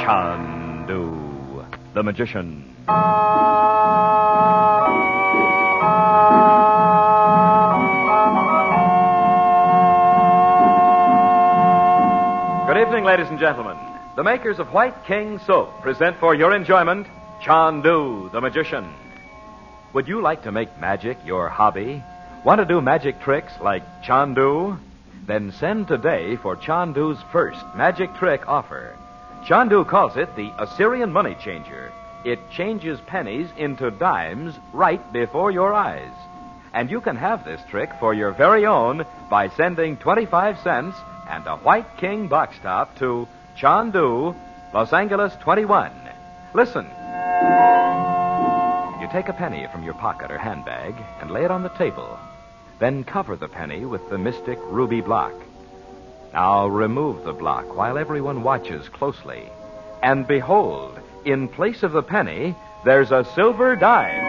Chandu, the magician. Good evening, ladies and gentlemen. The makers of White King Soap present for your enjoyment Chandu, the magician. Would you like to make magic your hobby? Want to do magic tricks like Chandu? Then send today for Chandu's first magic trick offer. Chandu calls it the Assyrian Money Changer. It changes pennies into dimes right before your eyes. And you can have this trick for your very own by sending 25 cents and a White King box top to Chandu, Los Angeles 21. Listen. You take a penny from your pocket or handbag and lay it on the table. Then cover the penny with the mystic ruby block. Now remove the block while everyone watches closely. And behold, in place of the penny, there's a silver dime.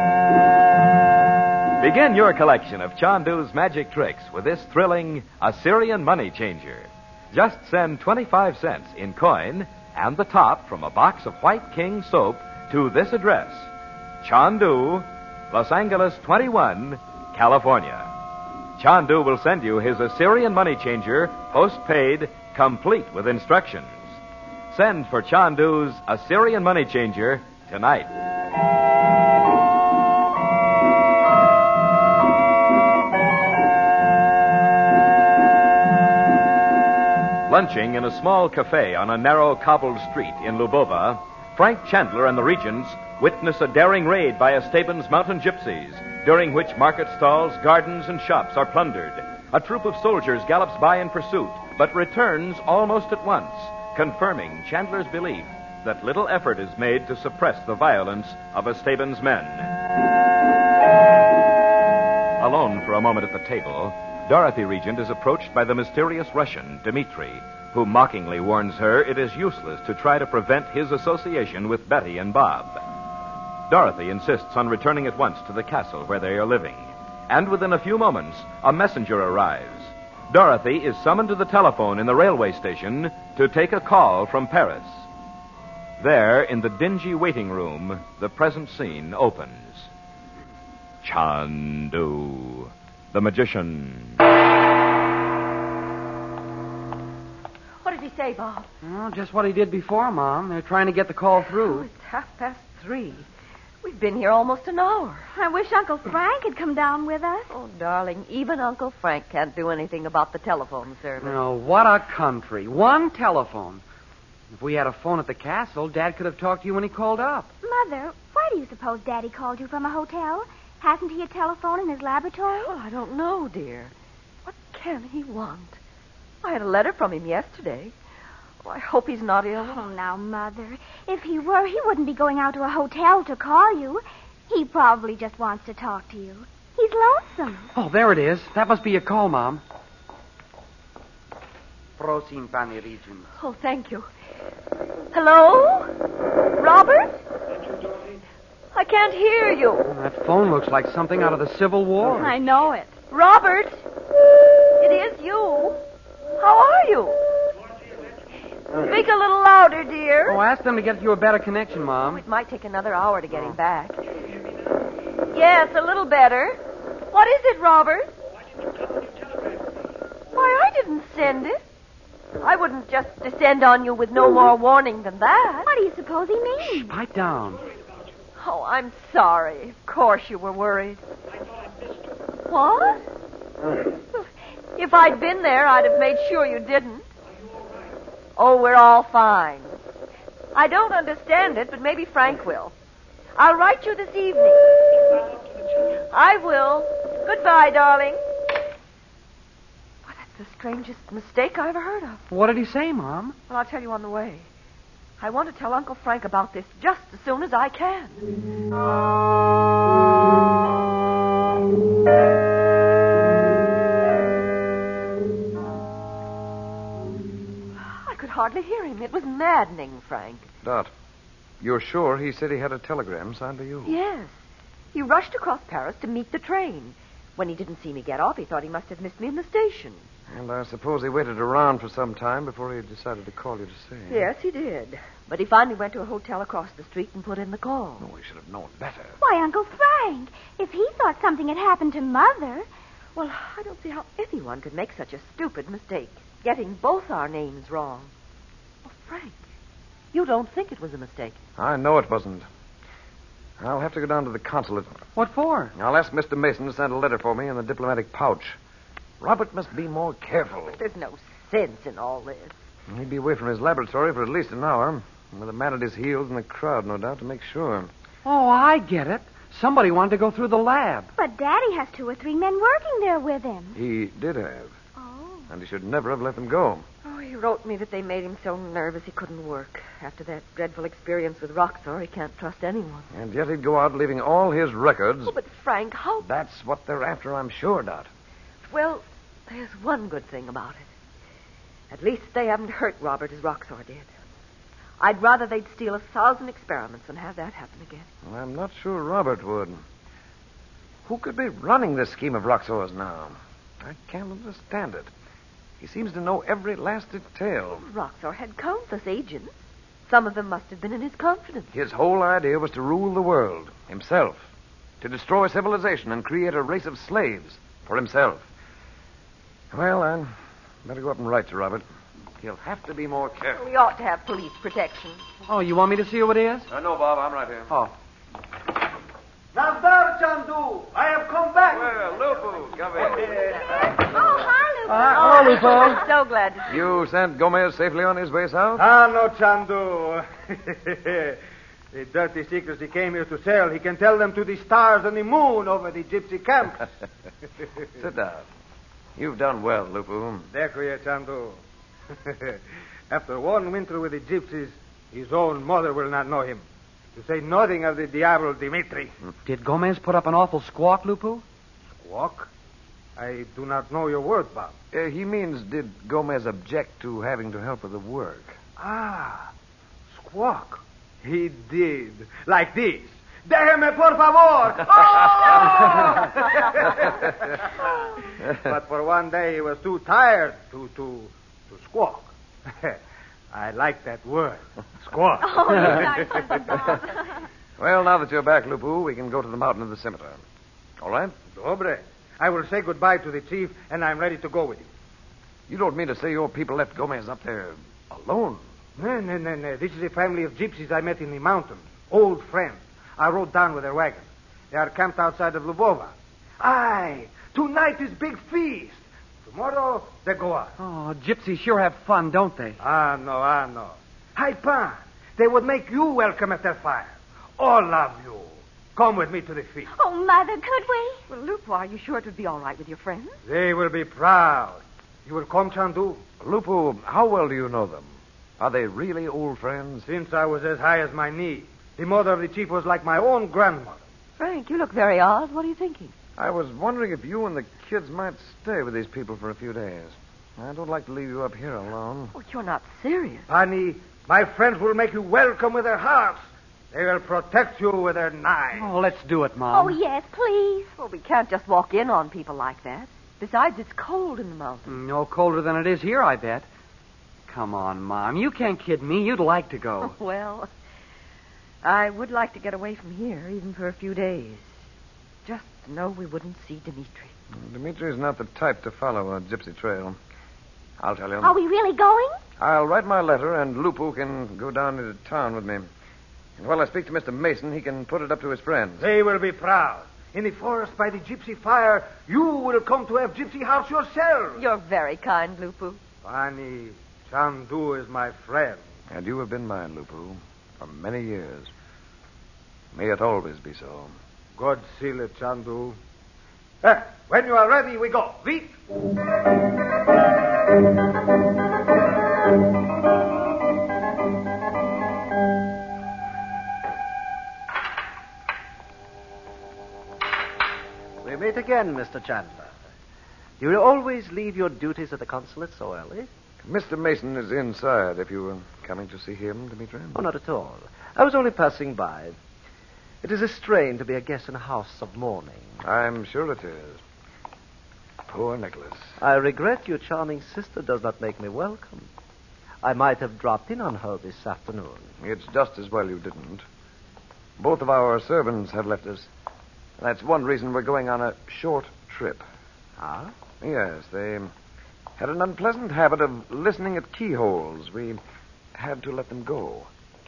Begin your collection of Chandu's magic tricks with this thrilling Assyrian Money Changer. Just send 25 cents in coin and the top from a box of White King Soap to this address, Chandu, Los Angeles 21, California. Chandu will send you his Assyrian Money Changer, postpaid, complete with instructions. Send for Chandu's Assyrian Money Changer tonight. Lunching in a small cafe on a narrow cobbled street in Lubova, Frank Chandler and the Regents witness a daring raid by Esteban's mountain gypsies, during which market stalls, gardens, and shops are plundered. A troop of soldiers gallops by in pursuit, but returns almost at once, confirming Chandler's belief that little effort is made to suppress the violence of Esteban's men. Alone for a moment at the table, Dorothy Regent is approached by the mysterious Russian, Dmitri, who mockingly warns her it is useless to try to prevent his association with Betty and Bob. Dorothy insists on returning at once to the castle where they are living. And within a few moments, a messenger arrives. Dorothy is summoned to the telephone in the railway station to take a call from Paris. There, in the dingy waiting room, the present scene opens. Chandu, the magician. What did he say, Bob? Oh, just what he did before, Mom. They're trying to get the call Oh, through. it's 3:30. We've been here almost an hour. I wish Uncle Frank had come down with us. Oh, darling, even Uncle Frank can't do anything about the telephone service. No, what a country. One telephone. If we had a phone at the castle, Dad could have talked to you when he called up. Mother, why do you suppose Daddy called you from a hotel? Hasn't he a telephone in his laboratory? Well, I don't know, dear. What can he want? I had a letter from him yesterday. Oh, I hope he's not ill. Oh, now, Mother, if he were, he wouldn't be going out to a hotel to call you. He probably just wants to talk to you. He's lonesome. Oh, there it is. That must be your call, Mom. Prosim, Pani Regent. Oh, thank you. Hello? Robert? I can't hear you. That phone looks like something out of the Civil War. I know it. Robert? It is you. How are you? Speak a little louder, dear. Oh, ask them to get you a better connection, Mom. It might take another hour to get him back. Yes, a little better. What is it, Robert? Why, I didn't send it. I wouldn't just descend on you with no more warning than that. What do you suppose he means? Shh, pipe down. Oh, I'm sorry. Of course you were worried. What? If I'd been there, I'd have made sure you didn't. Oh, we're all fine. I don't understand it, but maybe Frank will. I'll write you this evening. I will. Goodbye, darling. Well, that's the strangest mistake I ever heard of. What did he say, Mom? Well, I'll tell you on the way. I want to tell Uncle Frank about this just as soon as I can. I could hardly hear him. It was maddening, Frank. Dot, you're sure he said he had a telegram signed to you? Yes. He rushed across Paris to meet the train. When he didn't see me get off, he thought he must have missed me in the station. And I suppose he waited around for some time before he decided to call you to see. Yes, he did. But he finally went to a hotel across the street and put in the call. Oh, he should have known better. Why, Uncle Frank, if he thought something had happened to Mother... Well, I don't see how anyone could make such a stupid mistake, getting both our names wrong. Oh, Frank, you don't think it was a mistake? I know it wasn't. I'll have to go down to the consulate. What for? I'll ask Mr. Mason to send a letter for me in the diplomatic pouch. Robert must be more careful. There's no sense in all this. He'd be away from his laboratory for at least an hour, with a man at his heels in the crowd, no doubt, to make sure. Oh, I get it. Somebody wanted to go through the lab. But Daddy has 2 or 3 men working there with him. He did have, Oh. and he should never have let them go. Oh, he wrote me that they made him so nervous he couldn't work. After that dreadful experience with Roxor, he can't trust anyone. And yet he'd go out leaving all his records. Oh, but Frank, how... That's what they're after, I'm sure, Dot. Well, there's one good thing about it. At least they haven't hurt Robert as Roxor did. I'd rather they'd steal 1,000 experiments than have that happen again. Well, I'm not sure Robert would. Who could be running this scheme of Roxor's now? I can't understand it. He seems to know every last detail. Roxor had countless agents. Some of them must have been in his confidence. His whole idea was to rule the world, himself. To destroy civilization and create a race of slaves for himself. Well, I better go up and write to Robert. He'll have to be more careful. We ought to have police protection. Oh, you want me to see who it is? No, Bob, I'm right here. Oh. Navdar, Chandu, I have come back. Well, Lupu, come in. Oh, hi, Lupo. Hello, Lupo. I'm so glad to see you. You sent Gomez safely on his way south? Ah, no, Chandu. The dirty secrets he came here to sell, he can tell them to the stars and the moon over the gypsy camps. Sit down. You've done well, Lupu. Dekriya, Chandu. After one winter with the gypsies, his own mother will not know him. To say nothing of the Diablo Dimitri. Did Gomez put up an awful squawk, Lupu? Squawk? I do not know your word, Bob. He means, did Gomez object to having to help with the work? Ah, squawk. He did. Like this. Déjeme, por favor. Oh! But for one day he was too tired to squawk. I like that word. Squawk. Oh, you are something, Bob. Well, now that you're back, Lupu, we can go to the mountain of the scimitar. All right? Dobre. I will say goodbye to the chief, and I'm ready to go with him. You don't mean to say your people left Gomez up there alone? No. This is a family of gypsies I met in the mountains. Old friends. I rode down with their wagon. They are camped outside of Lvova. Aye, tonight is big feast. Tomorrow, they go out. Oh, gypsies sure have fun, don't they? I know. Hi, Pan. They would make you welcome at their fire. All of you. Come with me to the feast. Oh, Mother, could we? Well, Lupo, are you sure it would be all right with your friends? They will be proud. You will come, Chandu? Lupu, how well do you know them? Are they really old friends? Since I was as high as my knee. The mother of the chief was like my own grandmother. Frank, you look very odd. What are you thinking? I was wondering if you and the kids might stay with these people for a few days. I don't like to leave you up here alone. Oh, you're not serious. Pani, my friends will make you welcome with their hearts. They will protect you with their knives. Oh, let's do it, Mom. Oh, yes, please. Well, we can't just walk in on people like that. Besides, it's cold in the mountains. No colder than it is here, I bet. Come on, Mom. You can't kid me. You'd like to go. Well, I would like to get away from here, even for a few days. Just to know we wouldn't see Dimitri. Dimitri's not the type to follow a gypsy trail. I'll tell you. Are we really going? I'll write my letter, and Lupu can go down into town with me. And while I speak to Mr. Mason, he can put it up to his friends. They will be proud. In the forest by the gypsy fire, you will come to have gypsy house yourself. You're very kind, Lupu. Pani, Chandu is my friend. And you have been mine, Lupu, for many years. May it always be so. God seal it, Chandu. When you are ready, we go. Leap. We meet again, Mr. Chandler. You will always leave your duties at the consulate so early? Mr. Mason is inside if you were coming to see him, Dimitri. Oh, not at all. I was only passing by. It is a strain to be a guest in a house of mourning. I'm sure it is. Poor Nicholas. I regret your charming sister does not make me welcome. I might have dropped in on her this afternoon. It's just as well you didn't. Both of our servants have left us. That's one reason we're going on a short trip. Ah? Yes, they had an unpleasant habit of listening at keyholes. We had to let them go.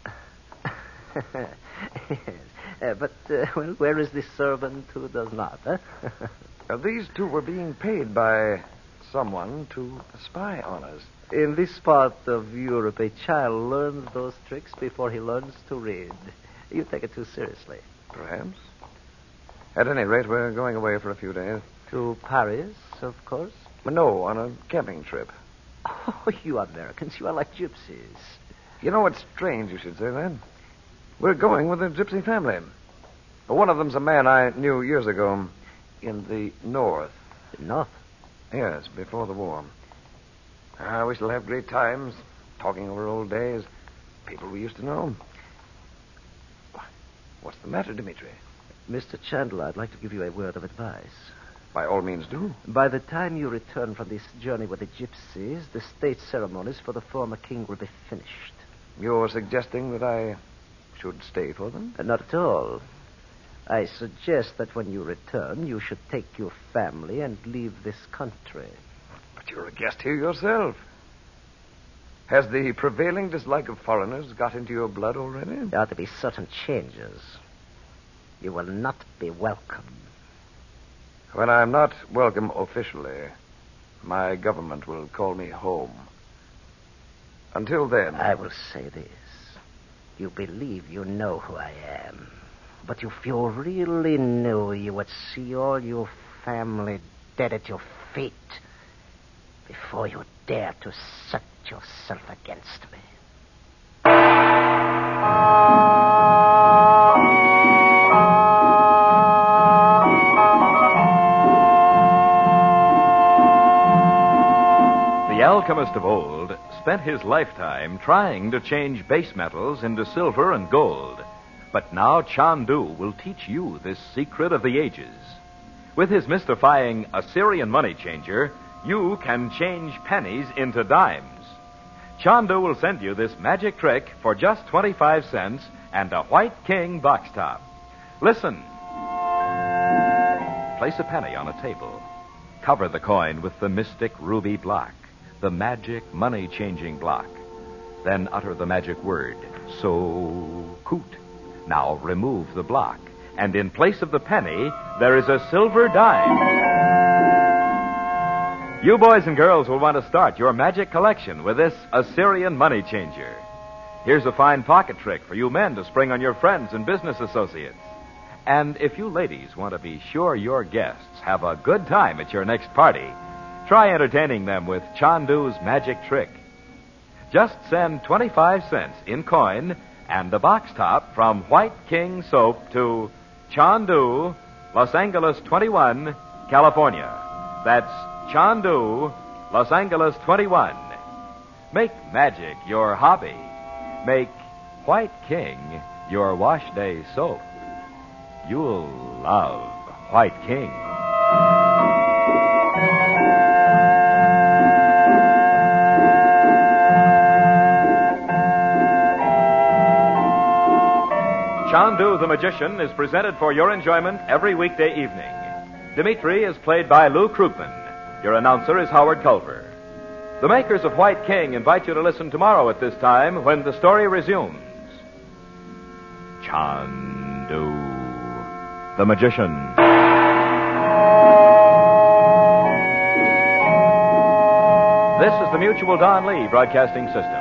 But where is this servant who does not? These two were being paid by someone to spy on us. In this part of Europe, a child learns those tricks before he learns to read. You take it too seriously. Perhaps. At any rate, we're going away for a few days. To Paris, of course? No, on a camping trip. Oh, you Americans, you are like gypsies. You know, it's strange you should say that. We're going with a gypsy family. One of them's a man I knew years ago in the North. The North? Yes, before the war. We shall have great times, talking over old days, people we used to know. What's the matter, Dimitri? Mr. Chandler, I'd like to give you a word of advice. By all means, do. By the time you return from this journey with the gypsies, the state ceremonies for the former king will be finished. You're suggesting that I should stay for them? Not at all. I suggest that when you return, you should take your family and leave this country. But you're a guest here yourself. Has the prevailing dislike of foreigners got into your blood already? There ought to be certain changes. You will not be welcome. When I'm not welcome officially, my government will call me home. Until then... I will say this. You believe you know who I am. But if you really knew, you would see all your family dead at your feet before you dare to set yourself against me. The alchemist of old spent his lifetime trying to change base metals into silver and gold. But now Chandu will teach you this secret of the ages. With his mystifying Assyrian money changer, you can change pennies into dimes. Chandu will send you this magic trick for just 25 cents and a White King box top. Listen. Place a penny on a table. Cover the coin with the mystic ruby block, the magic money-changing block. Then utter the magic word, So-Koot. Now remove the block, and in place of the penny, there is a silver dime. You boys and girls will want to start your magic collection with this Assyrian money changer. Here's a fine pocket trick for you men to spring on your friends and business associates. And if you ladies want to be sure your guests have a good time at your next party, try entertaining them with Chandu's magic trick. Just send 25 cents in coin and the box top from White King Soap to Chandu, Los Angeles 21, California. That's Chandu, Los Angeles 21. Make magic your hobby. Make White King your wash day soap. You'll love White King. Chandu the Magician is presented for your enjoyment every weekday evening. Dimitri is played by Lou Krugman. Your announcer is Howard Culver. The makers of White King invite you to listen tomorrow at this time when the story resumes. Chandu the Magician. This is the Mutual Don Lee Broadcasting System.